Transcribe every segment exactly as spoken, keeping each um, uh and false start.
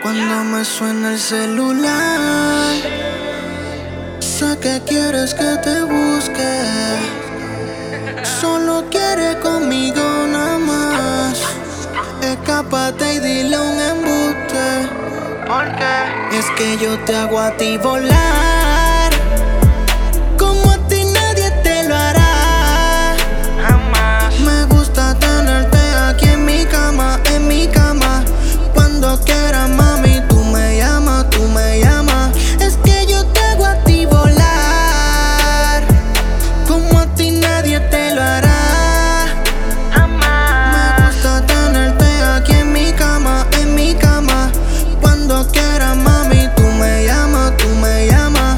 Cuando me suena el celular, sé que quieres que te busque. Solo quiere conmigo nada más. Escápate y dile un embuste. ¿Por qué? Es que yo te hago a ti volar, como a ti nadie te lo hará. Jamás. Me gusta tenerte aquí en mi cama, en mi cama. Cuando quieras, mami, tú me llamas, tú me llamas. Es que yo te hago a ti volar, como a ti nadie te lo hará. Jamás. Me gusta tenerte aquí en mi cama, en mi cama. Cuando quieras, mami, tú me llamas, tú me llamas.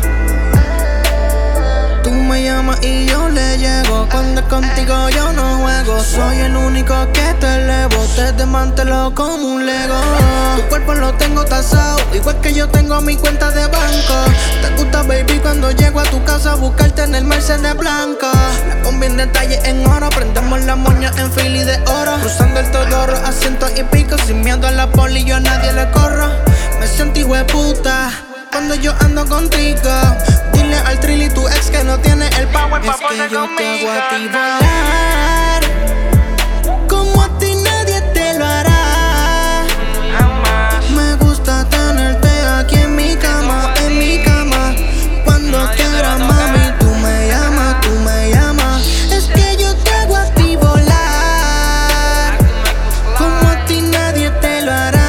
Tú me llamas y yo le llego. Cuando es contigo yo no juego. Soy el único que te elevo. Te desmantelo como un Lego. Tu cuerpo lo tengo tasado, igual que yo tengo mi cuenta de banco. Te gusta, baby, cuando llego a tu casa a buscarte en el Mercedes blanco. La combi en detalle en oro. Prendemos la moña en fili de oro. Cruzando el Todoro a ciento y pico. Sin miedo a la poli, yo a nadie le corro. Me siento hijueputa cuando yo ando contigo. Dile al Trilly, tu ex, que no tiene el power pa' poner conmigo. Es que yo te hago a ti volar, como a ti nadie te lo hará. Jamás. Me gusta tenerte aquí en mi cama, en mi cama. Cuando quieras, mami, tú me llamas, tú me llamas. Es que yo te hago a ti volar, como a ti nadie te lo hará.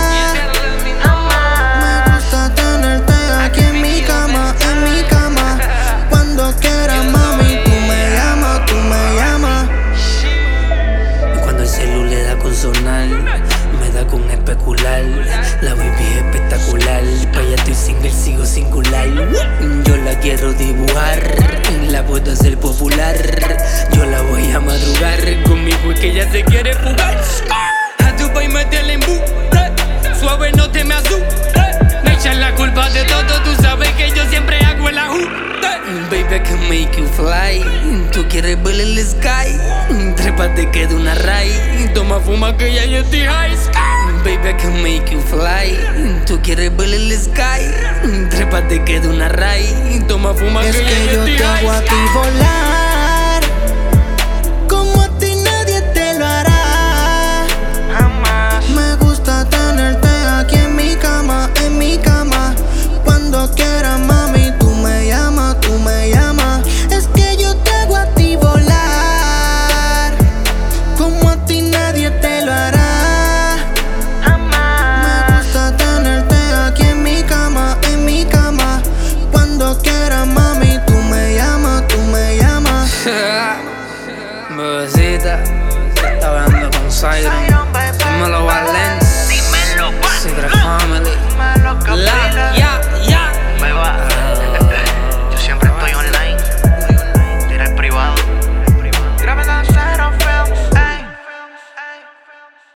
Me da con especular. La baby es espectacular. Pa' ella estoy single, sigo singular. Yo la quiero dibujar, la puedo hacer popular. Yo la voy a madrugar, conmigo es que ella se quiere fugar. A tu país mete el embuste, suave no te me asustes. Me echan la culpa de todo, tú sabes que yo siempre hago el ajuste. Baby, I can make you fly. Tú quieres ver el sky. Trépate que de una raíz. Toma, fuma que ya yo estoy high. Baby, I can make you fly. Tú quieres ver el sky. Trépate que de una raíz. Toma, fuma que, es que ya yo estoy high. Es que yo te hago a ti volar, como a ti nadie te lo hará. Jamás. Me gusta tenerte aquí en mi cama, en mi cama. Cuando quieras, mami, tú me llamas, tú me llamas. Es que yo te hago a ti volar, como a ti nadie te lo hará. Jamás. Me gusta tenerte aquí en mi cama, en mi cama. Cuando quieras, mami, tú me llamas, tú me llamas. Bebecita, está hablando con Siren.